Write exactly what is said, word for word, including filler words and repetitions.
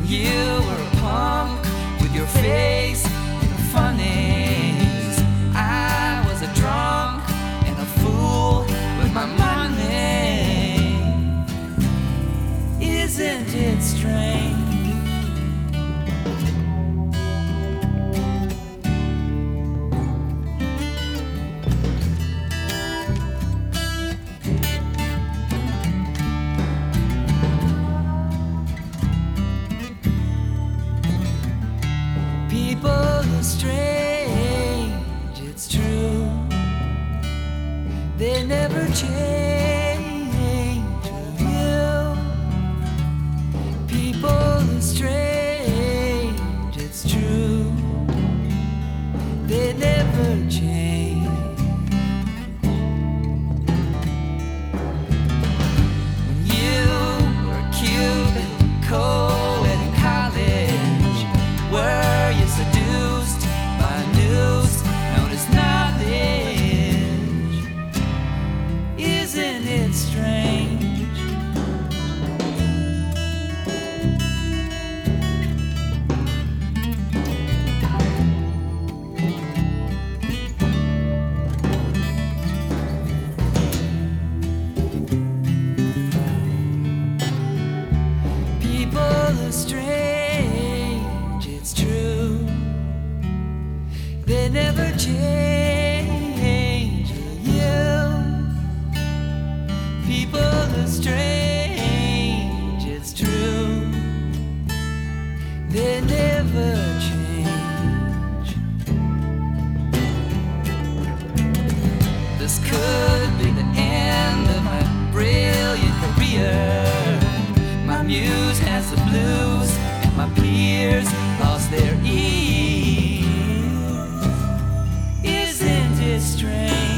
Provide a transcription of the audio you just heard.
you were a punk with your face in the funnies. I was a drunk and a fool with my money. Isn't it strange? People are strange, it's true. They never change to you. People are strange, it's true. They never change. When you were cute and co-ed in college, were you seduced by news known as knowledge? Isn't it strange? People are strange, it's true. They never change you. People are strange, it's true. They never change. This could be the end of my brilliant career. My muse has the blues, and my peers lost their ease. Isn't it strange?